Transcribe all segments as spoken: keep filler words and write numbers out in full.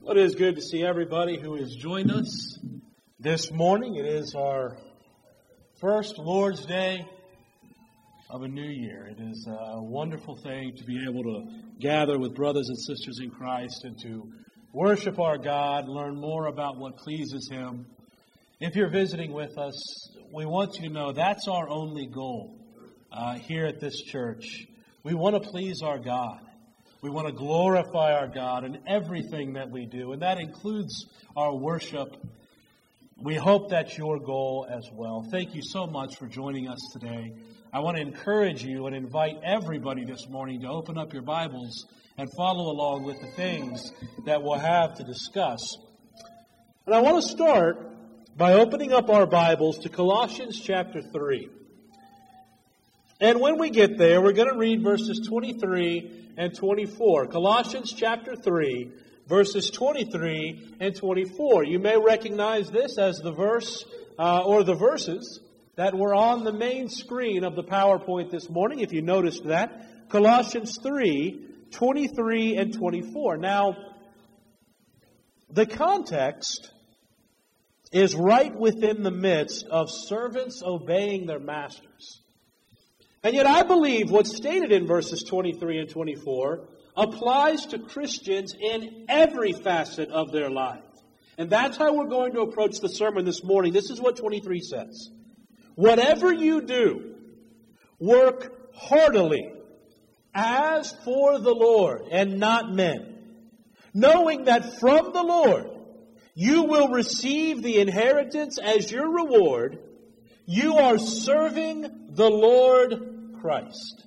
Well, it is good to see everybody who has joined us this morning. It is our first Lord's Day of a new year. It is a wonderful thing to be able to gather with brothers and sisters in Christ and to worship our God, learn more about what pleases Him. If you're visiting with us, we want you to know that's our only goal uh, here at this church. We want to please our God. We want to glorify our God in everything that we do, and that includes our worship. We hope that's your goal as well. Thank you so much for joining us today. I want to encourage you and invite everybody this morning to open up your Bibles and follow along with the things that we'll have to discuss. And I want to start by opening up our Bibles to Colossians chapter three. And when we get there, we're going to read verses twenty-three and twenty-four. Colossians chapter three, verses twenty-three and twenty-four. You may recognize this as the verse uh, or the verses that were on the main screen of the PowerPoint this morning, if you noticed that. Colossians three, twenty-three and twenty-four. Now, the context is right within the midst of servants obeying their masters. And yet I believe what's stated in verses twenty-three and twenty-four applies to Christians in every facet of their life. And that's how we're going to approach the sermon this morning. This is what twenty-three says. Whatever you do, work heartily as for the Lord and not men, knowing that from the Lord you will receive the inheritance as your reward. You are serving the Lord Christ.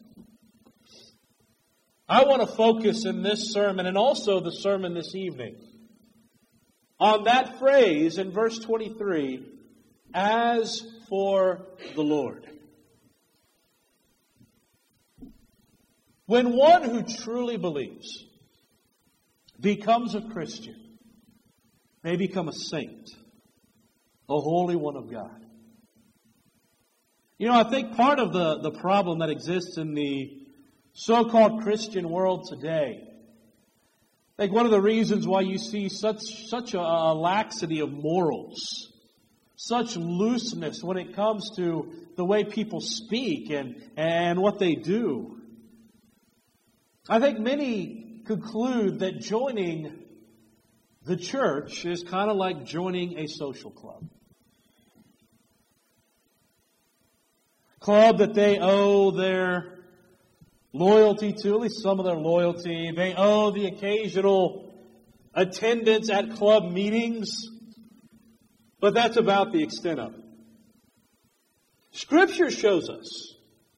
I want to focus in this sermon and also the sermon this evening on that phrase in verse twenty-three, as for the Lord. When one who truly believes becomes a Christian, they become a saint, a holy one of God. You know, I think part of the, the problem that exists in the so-called Christian world today, I think one of the reasons why you see such such a, a laxity of morals, such looseness when it comes to the way people speak and, and what they do, I think many conclude that joining the church is kind of like joining a social club. Club that they owe their loyalty to, at least some of their loyalty. They owe the occasional attendance at club meetings, but that's about the extent of it. Scripture shows us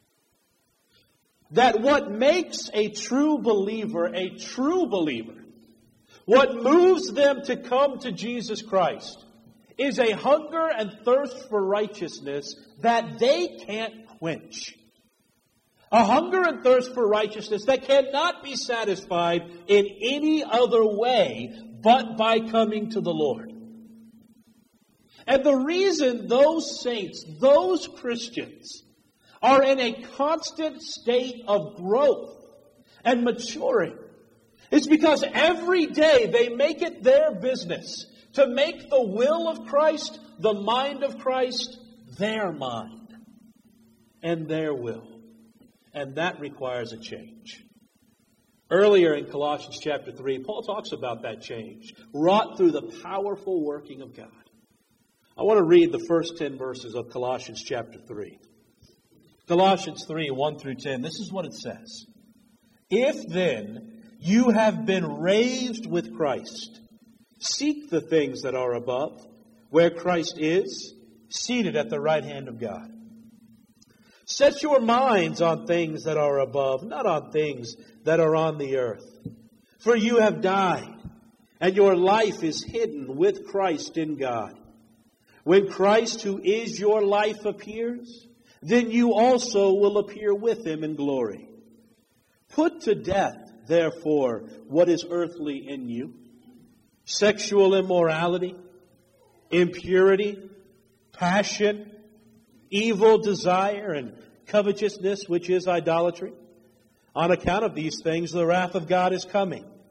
that what makes a true believer a true believer, what moves them to come to Jesus Christ, is a hunger and thirst for righteousness that they can't quench. A hunger and thirst for righteousness that cannot be satisfied in any other way but by coming to the Lord. And the reason those saints, those Christians, are in a constant state of growth and maturing is because every day they make it their business to make the will of Christ, the mind of Christ, their mind and their will. And that requires a change. Earlier in Colossians chapter three, Paul talks about that change, wrought through the powerful working of God. I want to read the first ten verses of Colossians chapter three. Colossians three, one through ten. This is what it says. If then you have been raised with Christ, seek the things that are above, where Christ is, seated at the right hand of God. Set your minds on things that are above, not on things that are on the earth. For you have died, and your life is hidden with Christ in God. When Christ, who is your life, appears, then you also will appear with Him in glory. Put to death, therefore, what is earthly in you: sexual immorality, impurity, passion, evil desire, and covetousness, which is idolatry. On account of these things, the wrath of God is coming.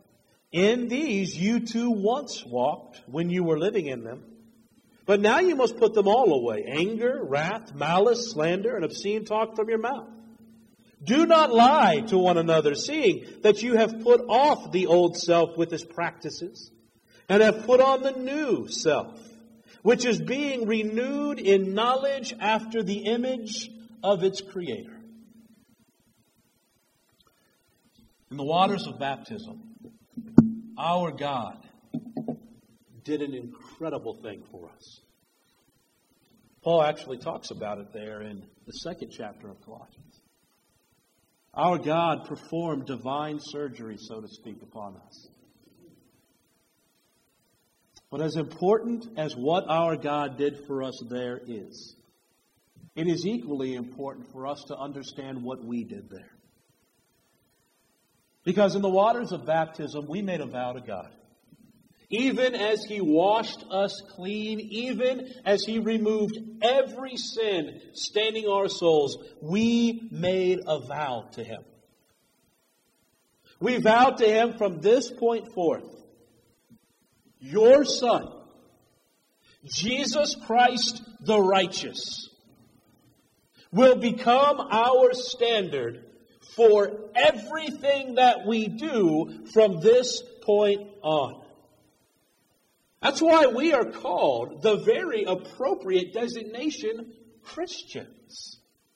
In these you too once walked when you were living in them. But now you must put them all away: anger, wrath, malice, slander, and obscene talk from your mouth. Do not lie to one another, seeing that you have put off the old self with its practices, and have put on the new self, which is being renewed in knowledge after the image of its Creator. In the waters of baptism, our God did an incredible thing for us. Paul actually talks about it there in the second chapter of Colossians. Our God performed divine surgery, so to speak, upon us. But as important as what our God did for us there is, it is equally important for us to understand what we did there. Because in the waters of baptism, we made a vow to God. Even as He washed us clean, even as He removed every sin staining our souls, we made a vow to Him. We vowed to Him from this point forth, your Son, Jesus Christ the righteous, will become our standard for everything that we do from this point on. That's why we are called the very appropriate designation, Christians.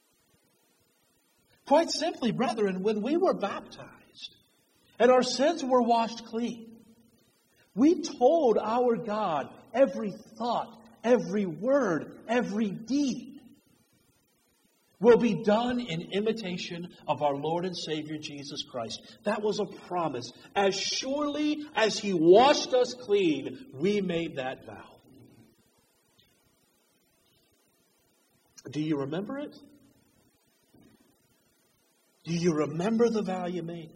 Quite simply, brethren, when we were baptized and our sins were washed clean, we told our God every thought, every word, every deed will be done in imitation of our Lord and Savior Jesus Christ. That was a promise. As surely as He washed us clean, we made that vow. Do you remember it? Do you remember the vow you made?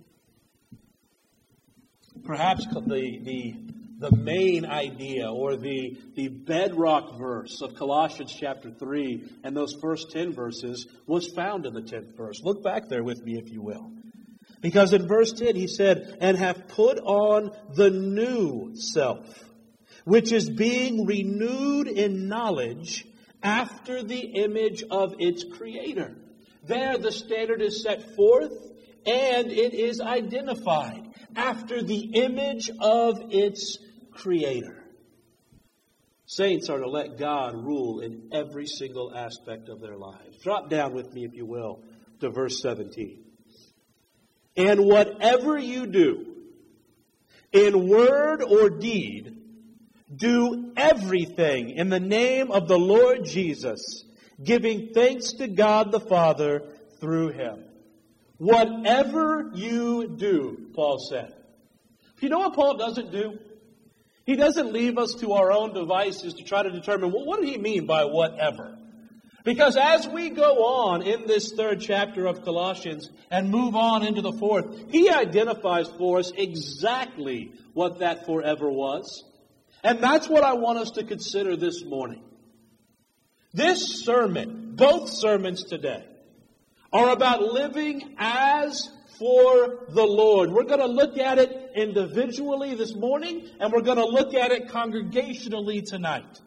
Perhaps the, the, the main idea or the, the bedrock verse of Colossians chapter three and those first ten verses was found in the tenth verse. Look back there with me if you will. Because in verse ten he said, and have put on the new self, which is being renewed in knowledge after the image of its Creator. There the standard is set forth and it is identified after the image of its Creator. Saints are to let God rule in every single aspect of their lives. Drop down with me, if you will, to verse seventeen. And whatever you do, in word or deed, do everything in the name of the Lord Jesus, giving thanks to God the Father through Him. Whatever you do, Paul said. You know what Paul doesn't do? He doesn't leave us to our own devices to try to determine, well, what did he mean by whatever? Because as we go on in this third chapter of Colossians and move on into the fourth, he identifies for us exactly what that forever was. And that's what I want us to consider this morning. This sermon, both sermons today, are about living as for the Lord. We're going to look at it individually this morning, and we're going to look at it congregationally tonight.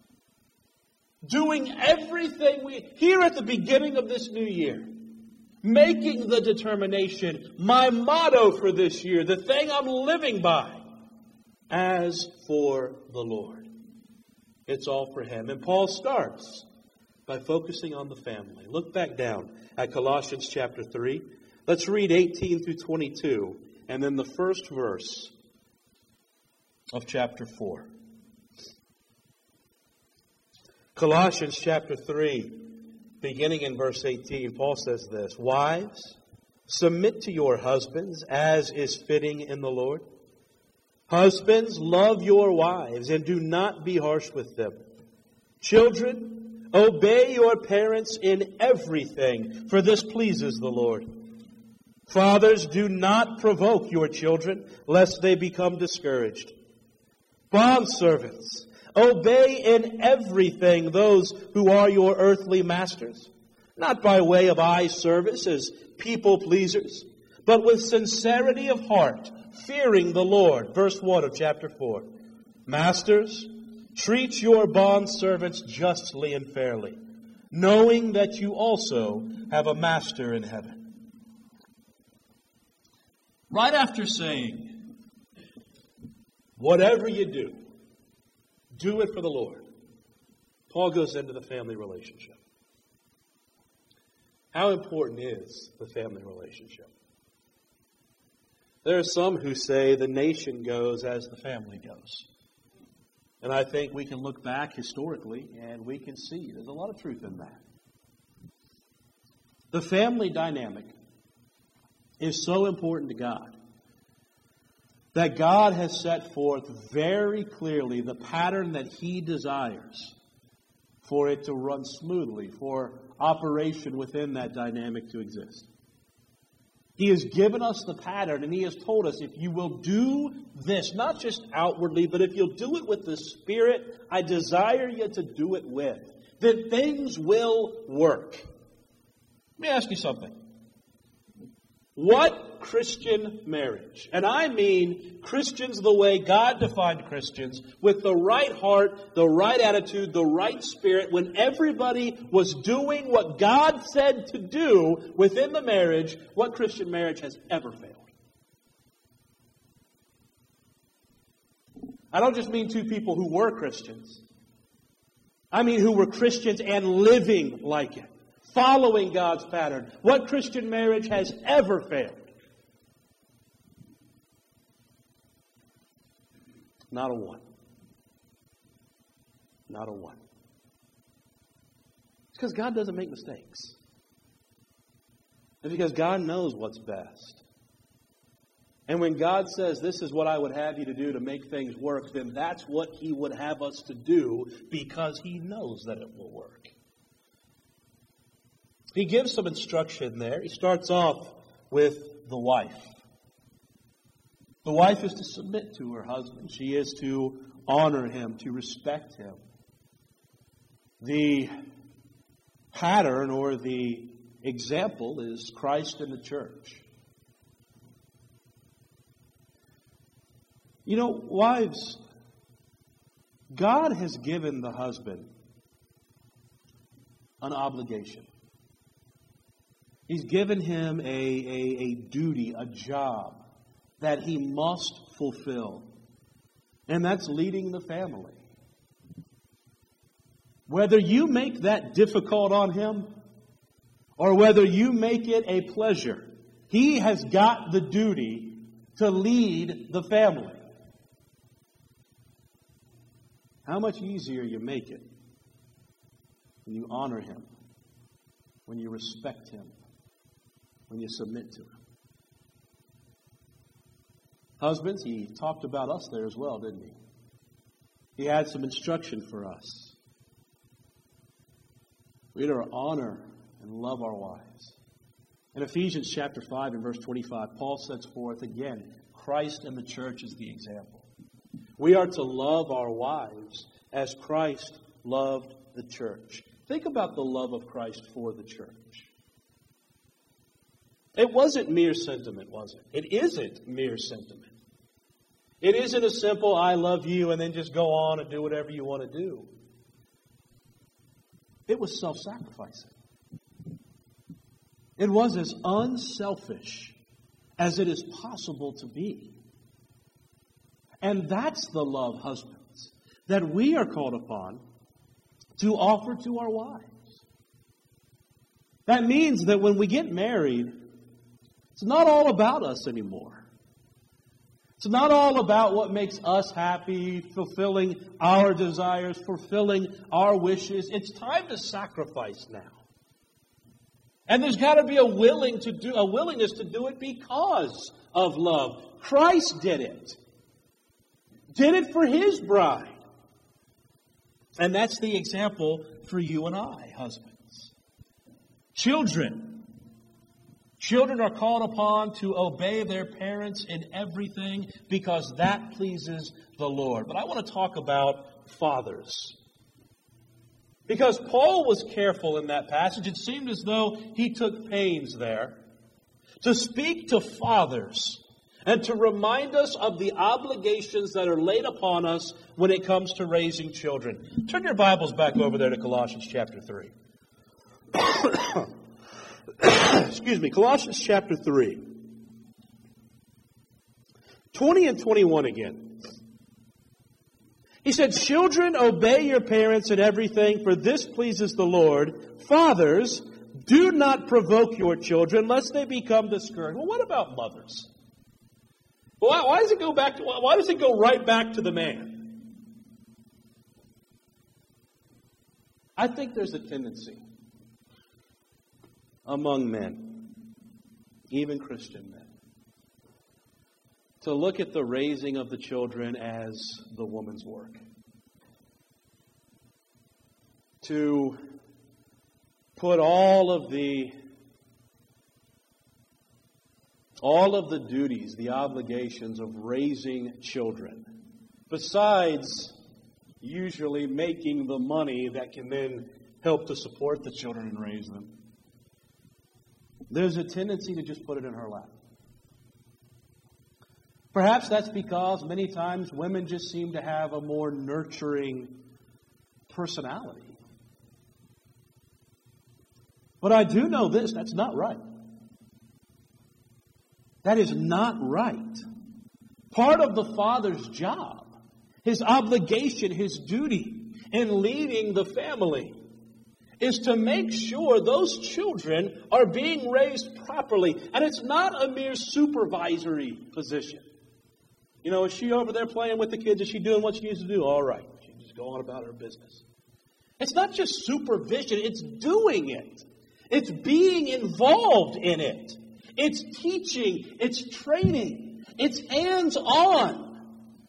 Doing everything we, here at the beginning of this new year, making the determination, my motto for this year, the thing I'm living by, as for the Lord. It's all for Him. And Paul starts by focusing on the family. Look back down at Colossians chapter three. Let's read eighteen through twenty-two, and then the first verse of chapter four. Colossians chapter three, beginning in verse eighteen, Paul says this, Wives, submit to your husbands as is fitting in the Lord. Husbands, love your wives and do not be harsh with them. Children, obey your parents in everything, for this pleases the Lord. Fathers, do not provoke your children, lest they become discouraged. Bondservants, obey in everything those who are your earthly masters, not by way of eye service as people pleasers, but with sincerity of heart, fearing the Lord. Verse one of chapter four. Masters, treat your bondservants justly and fairly, knowing that you also have a master in heaven. Right after saying, whatever you do, do it for the Lord, Paul goes into the family relationship. How important is the family relationship? There are some who say the nation goes as the family goes. And I think we can look back historically and we can see there's a lot of truth in that. The family dynamic is so important to God that God has set forth very clearly the pattern that He desires for it to run smoothly, for operation within that dynamic to exist. He has given us the pattern, and He has told us, if you will do this, not just outwardly, but if you'll do it with the Spirit I desire you to do it with, then things will work. let me ask you something. What Christian marriage, and I mean Christians the way God defined Christians, with the right heart, the right attitude, the right spirit, when everybody was doing what God said to do within the marriage, what Christian marriage has ever failed? I don't just mean two people who were Christians. I mean who were Christians and living like it, following God's pattern. What Christian marriage has ever failed? Not a one. Not a one. It's because God doesn't make mistakes. It's because God knows what's best. And when God says, this is what I would have you to do to make things work, then that's what He would have us to do because He knows that it will work. He gives some instruction there. He starts off with the wife. The wife is to submit to her husband. She is to honor him, to respect him. The pattern or the example is Christ and the church. You know, wives, God has given the husband an obligation. He's given him a, a, a duty, a job that he must fulfill. And that's leading the family. Whether you make that difficult on him or whether you make it a pleasure, he has got the duty to lead the family. How much easier you make it when you honor him, when you respect him, when you submit to him. Husbands, he talked about us there as well, didn't he? He had some instruction for us. We are to honor and love our wives. In Ephesians chapter five and verse twenty-five, Paul sets forth again, Christ and the church is the example. We are to love our wives as Christ loved the church. Think about the love of Christ for the church. It wasn't mere sentiment, was it? It isn't mere sentiment. It isn't a simple, I love you, and then just go on and do whatever you want to do. It was self-sacrificing. It was as unselfish as it is possible to be. And that's the love, husbands, that we are called upon to offer to our wives. That means that when we get married, it's not all about us anymore. It's not all about what makes us happy, fulfilling our desires, fulfilling our wishes. It's time to sacrifice now. And there's got to be a willing to do a willingness to do it because of love. Christ did it. Did it for His bride. And that's the example for you and I, husbands. Children. Children are called upon to obey their parents in everything because that pleases the Lord. But I want to talk about fathers. Because Paul was careful in that passage. It seemed as though he took pains there to speak to fathers and to remind us of the obligations that are laid upon us when it comes to raising children. Turn your Bibles back over there to Colossians chapter three. Excuse me, Colossians chapter three. twenty and twenty-one again. He said, "Children, obey your parents in everything, for this pleases the Lord. Fathers, do not provoke your children, lest they become discouraged." Well, what about mothers? Why, why does it go back to, why does it go right back to the man? I think there's a tendency among men, even Christian men, to look at the raising of the children as the woman's work. To put all of the all of the duties, the obligations of raising children, besides usually making the money that can then help to support the children and raise them. There's a tendency to just put it in her lap. Perhaps that's because many times women just seem to have a more nurturing personality. But I do know this, that's not right. That is not right. Part of the father's job, his obligation, his duty in leading the family, is to make sure those children are being raised properly. And it's not a mere supervisory position. You know, is she over there playing with the kids? Is she doing what she needs to do? All right. She's just going about her business. It's not just supervision. It's doing it. It's being involved in it. It's teaching. It's training. It's hands-on.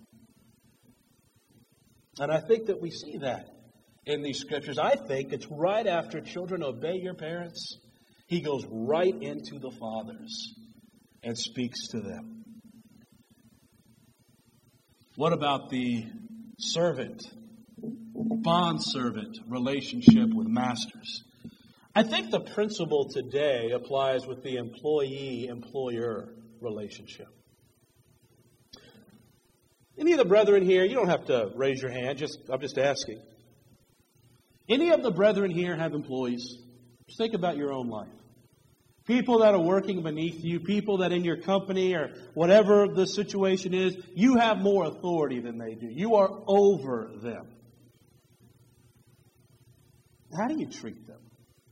And I think that we see that in these scriptures. I think it's right after children obey your parents, he goes right into the fathers and speaks to them. What about the servant, bond-servant relationship with masters? I think the principle today applies with the employee-employer relationship. Any of the brethren here, you don't have to raise your hand, just I'm just asking. Any of the brethren here have employees? Just think about your own life. People that are working beneath you, people that in your company or whatever the situation is, you have more authority than they do. You are over them. How do you treat them?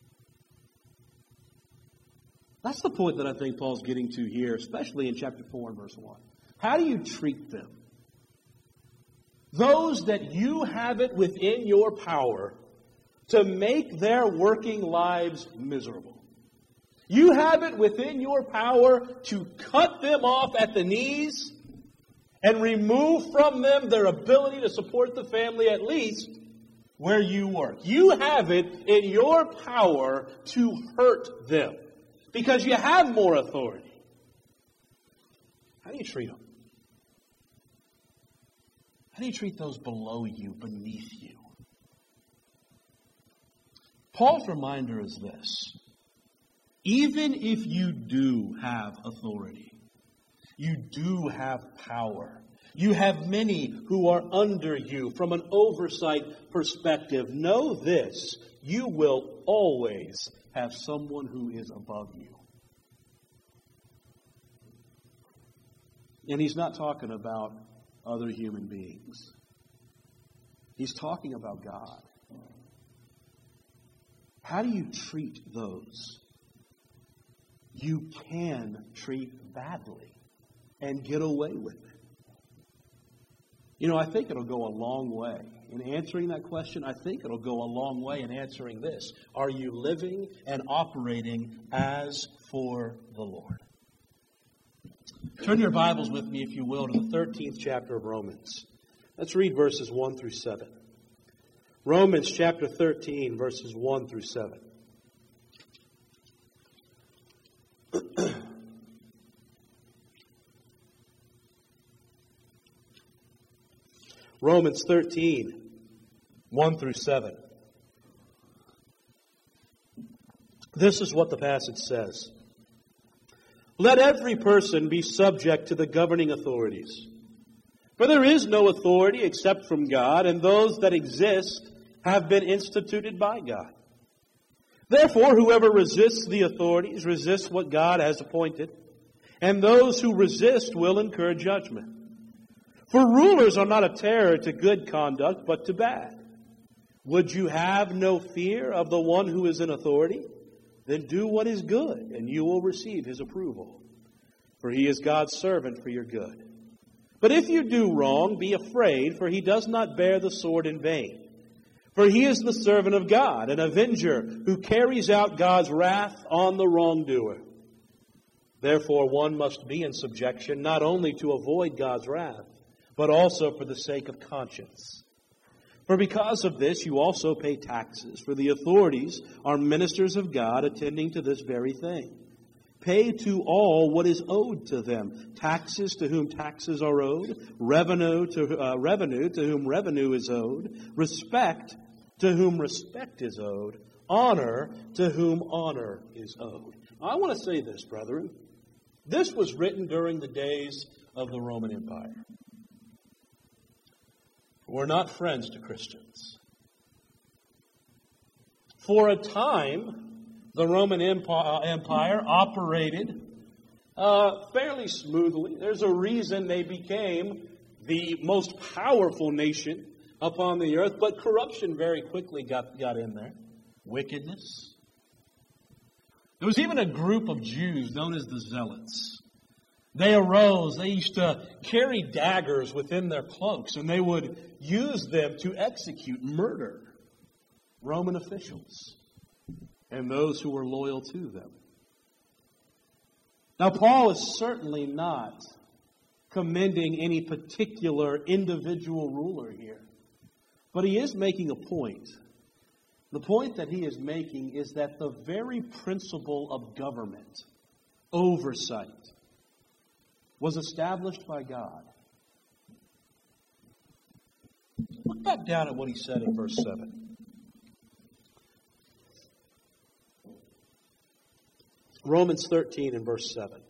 That's the point that I think Paul's getting to here, especially in chapter four and verse one. How do you treat them? Those that you have it within your power to make their working lives miserable. You have it within your power to cut them off at the knees and remove from them their ability to support the family, at least where you work. You have it in your power to hurt them because you have more authority. How do you treat them? How do you treat those below you, beneath you? Paul's reminder is this. Even if you do have authority, you do have power, you have many who are under you from an oversight perspective, know this, you will always have someone who is above you. And he's not talking about other human beings. He's talking about God. How do you treat those you can treat badly and get away with it? You know, I think it'll go a long way in answering that question. I think it'll go a long way in answering this. Are you living and operating as for the Lord? Turn your Bibles with me, if you will, to the thirteenth chapter of Romans. Let's read verses one through seven. Romans chapter thirteen, verses one through seven. Romans thirteen, one through seven. This is what the passage says. Let every person be subject to the governing authorities. For there is no authority except from God, and those that exist have been instituted by God. Therefore, whoever resists the authorities resists what God has appointed, and those who resist will incur judgment. For rulers are not a terror to good conduct, but to bad. Would you have no fear of the one who is in authority? Then do what is good, and you will receive his approval. For he is God's servant for your good. But if you do wrong, be afraid, for he does not bear the sword in vain. For he is the servant of God, an avenger who carries out God's wrath on the wrongdoer. Therefore, one must be in subjection, not only to avoid God's wrath, but also for the sake of conscience. For because of this, you also pay taxes, for the authorities are ministers of God, attending to this very thing. Pay to all what is owed to them, taxes to whom taxes are owed, revenue to uh, revenue to whom revenue is owed, respect to whom respect is owed, honor to whom honor is owed. Now, I want to say this, brethren. This was written during the days of the Roman Empire. We're not friends to Christians. For a time, the Roman Empire operated uh, fairly smoothly. There's a reason they became the most powerful nation upon the earth, but corruption very quickly got, got in there. Wickedness. There was even a group of Jews known as the Zealots. They arose, they used to carry daggers within their cloaks, and they would use them to execute murder Roman officials and those who were loyal to them. Now, Paul is certainly not commending any particular individual ruler here, but he is making a point. The point that he is making is that the very principle of government, oversight, was established by God. Look back down at what he said in verse seven. Romans thirteen and verse seven.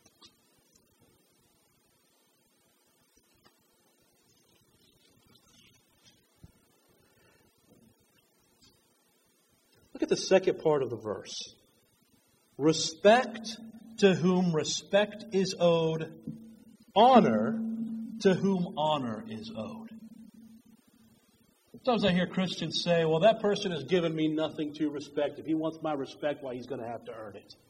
Look at the second part of the verse. Respect to whom respect is owed, honor to whom honor is owed. Sometimes I hear Christians say, well, that person has given me nothing to respect. If he wants my respect, well, he's going to have to earn it.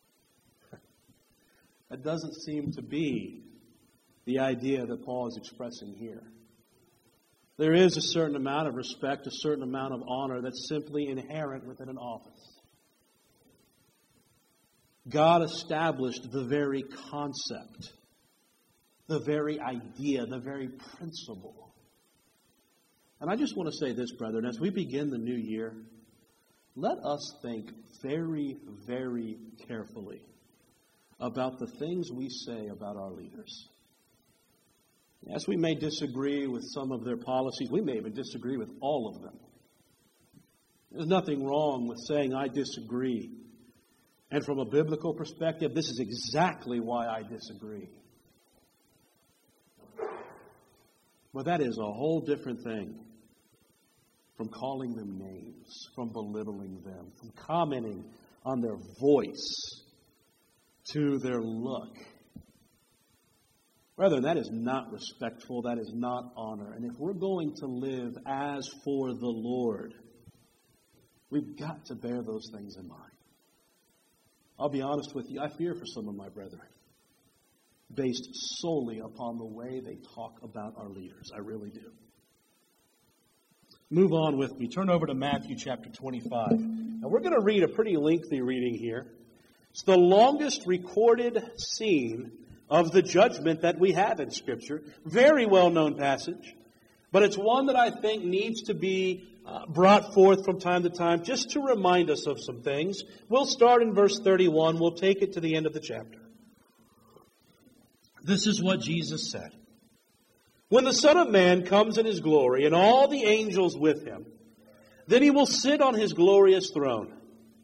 That doesn't seem to be the idea that Paul is expressing here. There is a certain amount of respect, a certain amount of honor that's simply inherent within an office. God established the very concept, the very idea, the very principle. And I just want to say this, brethren, as we begin the new year, let us think very, very carefully about the things we say about our leaders. Yes, we may disagree with some of their policies. We may even disagree with all of them. There's nothing wrong with saying, I disagree. And from a biblical perspective, this is exactly why I disagree. But that is a whole different thing from calling them names, from belittling them, from commenting on their voice to their look. Brethren, that is not respectful. That is not honor. And if we're going to live as for the Lord, we've got to bear those things in mind. I'll be honest with you, I fear for some of my brethren, based solely upon the way they talk about our leaders. I really do. Move on with me. Turn over to Matthew chapter twenty-five. Now we're going to read a pretty lengthy reading here. It's the longest recorded scene of the judgment that we have in Scripture. Very well-known passage. But it's one that I think needs to be uh, brought forth from time to time just to remind us of some things. We'll start in verse thirty-one. We'll take it to the end of the chapter. This is what Jesus said. When the Son of Man comes in his glory and all the angels with him, then he will sit on his glorious throne.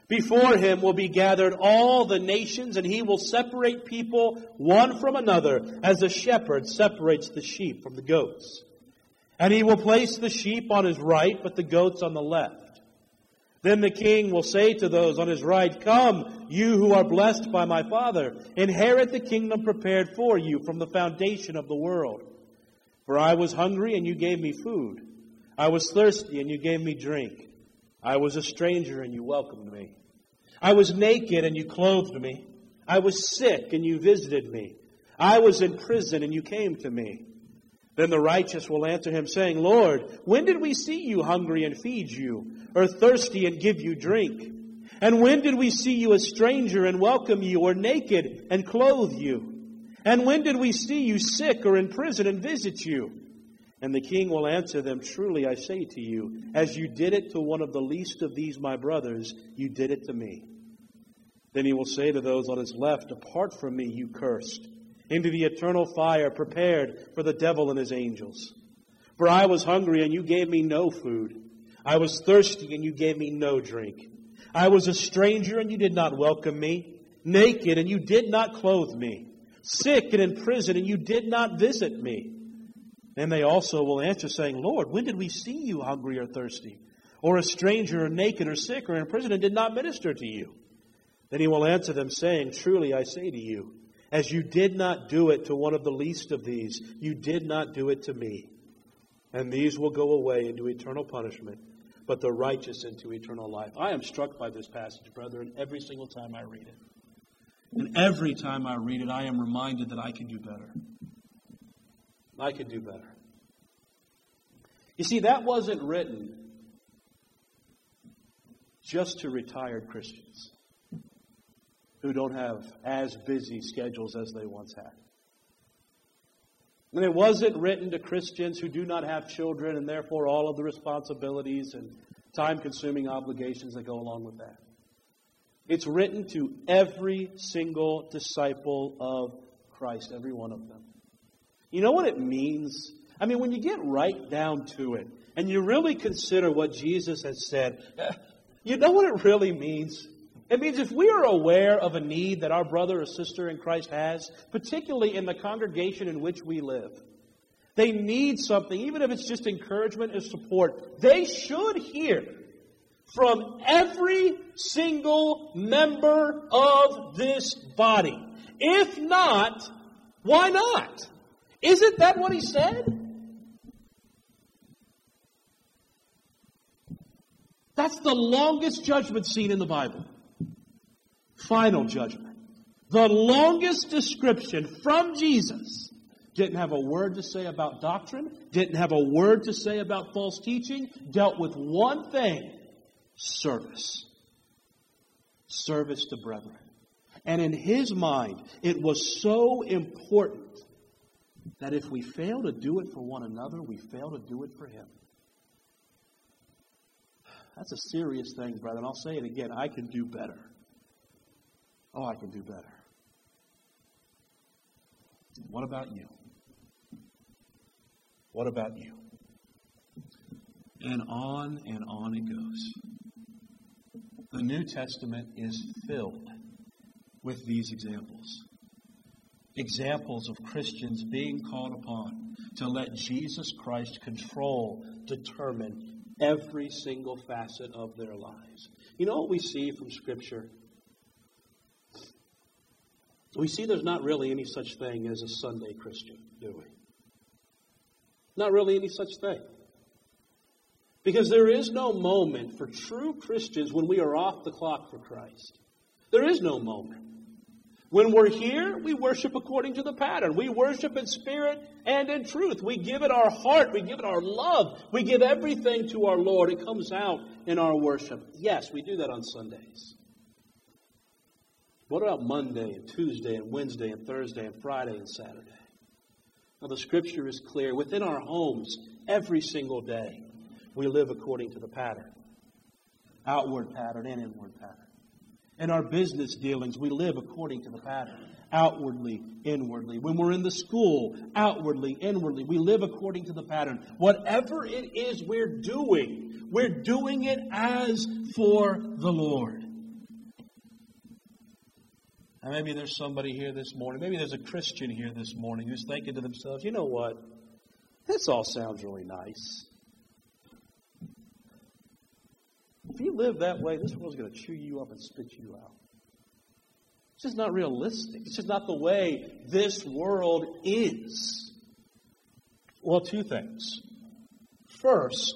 Before him will be gathered all the nations, and he will separate people one from another, as a shepherd separates the sheep from the goats. And he will place the sheep on his right, but the goats on the left. Then the king will say to those on his right, Come, you who are blessed by my Father, inherit the kingdom prepared for you from the foundation of the world. For I was hungry, and you gave me food. I was thirsty, and you gave me drink. I was a stranger, and you welcomed me. I was naked, and you clothed me. I was sick, and you visited me. I was in prison, and you came to me. Then the righteous will answer him, saying, Lord, when did we see you hungry and feed you, or thirsty and give you drink? And when did we see you a stranger and welcome you, or naked and clothe you? And when did we see you sick or in prison and visit you? And the king will answer them, Truly I say to you, as you did it to one of the least of these my brothers, you did it to me. Then he will say to those on his left, Depart from me, you cursed, into the eternal fire prepared for the devil and his angels. For I was hungry, and you gave me no food. I was thirsty, and you gave me no drink. I was a stranger, and you did not welcome me. Naked, and you did not clothe me. Sick and in prison, and you did not visit me. Then they also will answer, saying, Lord, when did we see you hungry or thirsty, or a stranger or naked or sick or in prison, and did not minister to you? Then he will answer them, saying, Truly I say to you, as you did not do it to one of the least of these, you did not do it to me. And these will go away into eternal punishment, but the righteous into eternal life. I am struck by this passage, brethren, every single time I read it. And every time I read it, I am reminded that I can do better. I could do better. You see, that wasn't written just to retired Christians who don't have as busy schedules as they once had. And it wasn't written to Christians who do not have children and therefore all of the responsibilities and time-consuming obligations that go along with that. It's written to every single disciple of Christ, every one of them. You know what it means? I mean, when you get right down to it, and you really consider what Jesus has said, you know what it really means? It means if we are aware of a need that our brother or sister in Christ has, particularly in the congregation in which we live, they need something, even if it's just encouragement and support, they should hear from every single member of this body. If not, why not? Isn't that what he said? That's the longest judgment scene in the Bible. Final judgment. The longest description from Jesus. Didn't have a word to say about doctrine. Didn't have a word to say about false teaching. Dealt with one thing. Service. Service to brethren. And in his mind, it was so important that if we fail to do it for one another, we fail to do it for him. That's a serious thing, brethren. I'll say it again. I can do better. Oh, I can do better. What about you? What about you? And on and on it goes. The New Testament is filled with these examples. Examples of Christians being called upon to let Jesus Christ control, determine every single facet of their lives. You know what we see from Scripture? We see there's not really any such thing as a Sunday Christian, do we? Not really any such thing. Because there is no moment for true Christians when we are off the clock for Christ. There is no moment. When we're here, we worship according to the pattern. We worship in spirit and in truth. We give it our heart. We give it our love. We give everything to our Lord. It comes out in our worship. Yes, we do that on Sundays. What about Monday and Tuesday and Wednesday and Thursday and Friday and Saturday? Now, the Scripture is clear. Within our homes, every single day, we live according to the pattern. Outward pattern and inward pattern. In our business dealings, we live according to the pattern. Outwardly, inwardly. When we're in the school, outwardly, inwardly. We live according to the pattern. Whatever it is we're doing, we're doing it as for the Lord. And maybe there's somebody here this morning, maybe there's a Christian here this morning who's thinking to themselves, you know what? This all sounds really nice. If you live that way, this world's going to chew you up and spit you out. It's just not realistic. It's just not the way this world is. Well, two things. First,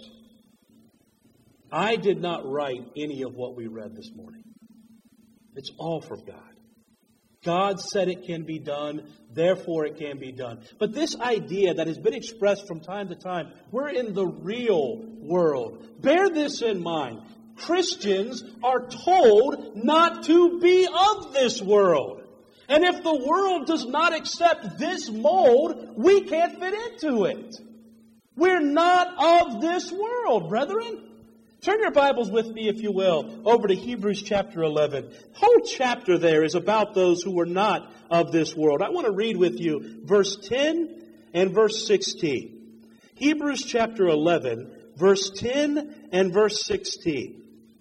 I did not write any of what we read this morning. It's all from God. God said it can be done, therefore it can be done. But this idea that has been expressed from time to time, we're in the real world. Bear this in mind. Christians are told not to be of this world. And if the world does not accept this mold, we can't fit into it. We're not of this world, brethren. Turn your Bibles with me, if you will, over to Hebrews chapter eleven. The whole chapter there is about those who were not of this world. I want to read with you verse ten and verse sixteen. Hebrews chapter eleven, verse ten and verse sixteen.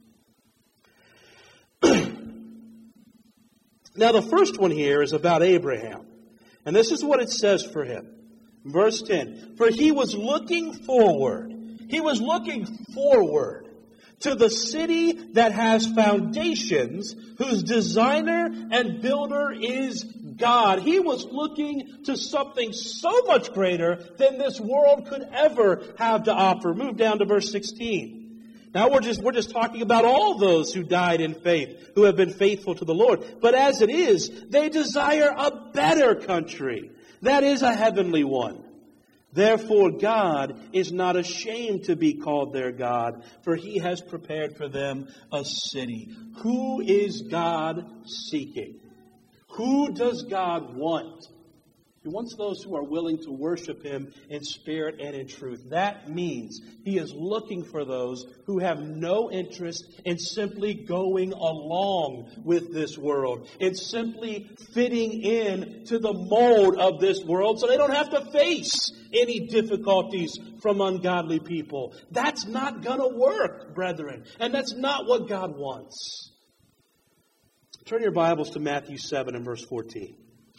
Now the first one here is about Abraham. And this is what it says for him. Verse ten. For he was looking forward. He was looking forward to the city that has foundations, whose designer and builder is God. He was looking to something so much greater than this world could ever have to offer. Move down to verse sixteen. Now we're just, we're just talking about all those who died in faith, who have been faithful to the Lord. But as it is, they desire a better country. That is a heavenly one. Therefore God is not ashamed to be called their God, for He has prepared for them a city. Who is God seeking? Who does God want? He wants those who are willing to worship Him in spirit and in truth. That means He is looking for those who have no interest in simply going along with this world. It's simply fitting in to the mold of this world so they don't have to face any difficulties from ungodly people. That's not going to work, brethren. And that's not what God wants. Turn your Bibles to Matthew seven and verse fourteen.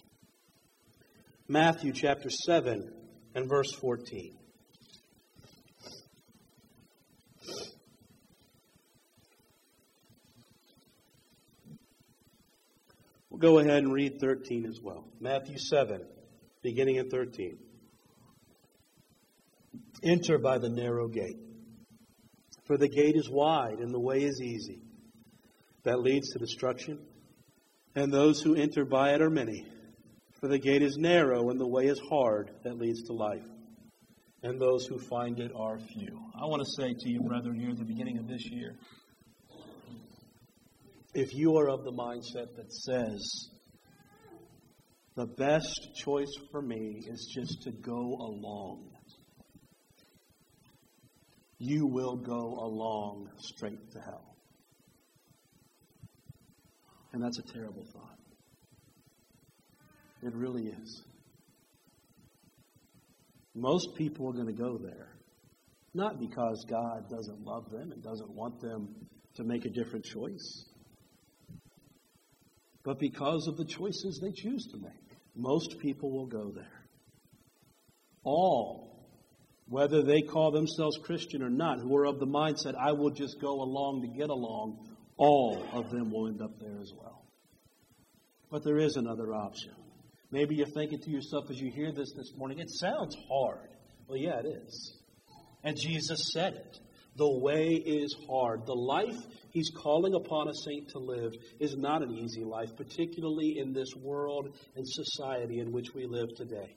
Matthew chapter seven and verse fourteen. We'll go ahead and read thirteen as well. Matthew seven, beginning at thirteen. Enter by the narrow gate, for the gate is wide and the way is easy that leads to destruction, and those who enter by it are many. For the gate is narrow and the way is hard that leads to life, and those who find it are few. I want to say to you, brethren, here at the beginning of this year, if you are of the mindset that says, the best choice for me is just to go along, you will go along straight to hell. And that's a terrible thought. It really is. Most people are going to go there, not because God doesn't love them and doesn't want them to make a different choice, but because of the choices they choose to make. Most people will go there. All, whether they call themselves Christian or not, who are of the mindset, I will just go along to get along, all of them will end up there as well. But there is another option. Maybe you're thinking to yourself as you hear this this morning, it sounds hard. Well, yeah, it is. And Jesus said it. The way is hard. The life He's calling upon a saint to live is not an easy life, particularly in this world and society in which we live today.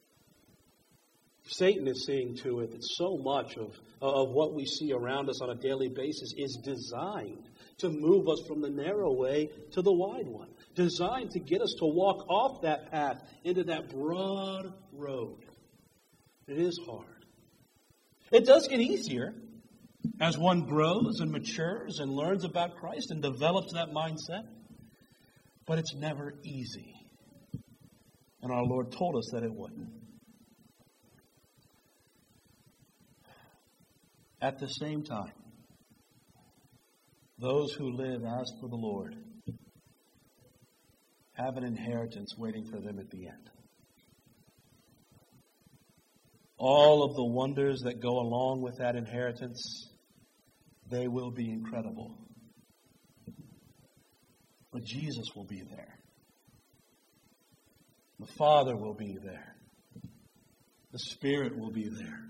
Satan is seeing to it that so much of, of what we see around us on a daily basis is designed to move us from the narrow way to the wide one. Designed to get us to walk off that path into that broad road. It is hard. It does get easier as one grows and matures and learns about Christ and develops that mindset. But it's never easy. And our Lord told us that it wouldn't. At the same time, those who live as for the Lord have an inheritance waiting for them at the end. All of the wonders that go along with that inheritance, they will be incredible. But Jesus will be there. The Father will be there. The Spirit will be there.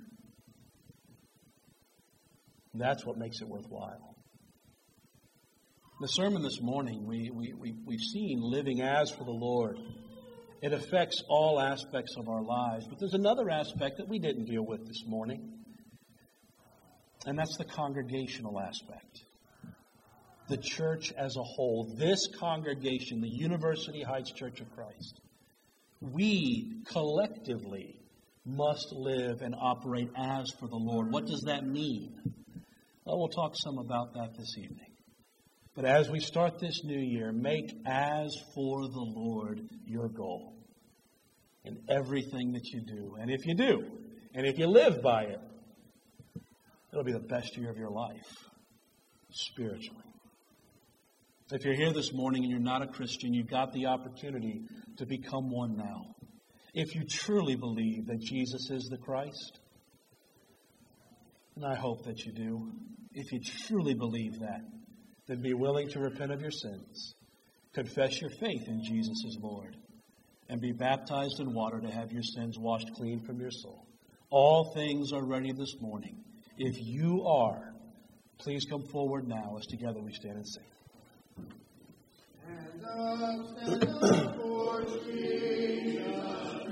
And that's what makes it worthwhile. The sermon this morning, we, we, we, we've seen living as for the Lord. It affects all aspects of our lives. But there's another aspect that we didn't deal with this morning. And that's the congregational aspect. The church as a whole. This congregation, the University Heights Church of Christ. We collectively must live and operate as for the Lord. What does that mean? Well, we'll talk some about that this evening. But as we start this new year, make as for the Lord your goal in everything that you do. And if you do, and if you live by it, it'll be the best year of your life, spiritually. If you're here this morning and you're not a Christian, you've got the opportunity to become one now. If you truly believe that Jesus is the Christ, and I hope that you do, if you truly believe that, then be willing to repent of your sins, confess your faith in Jesus as Lord, and be baptized in water to have your sins washed clean from your soul. All things are ready this morning. If you are, please come forward now as together we stand and sing. Stand up, stand up for Jesus.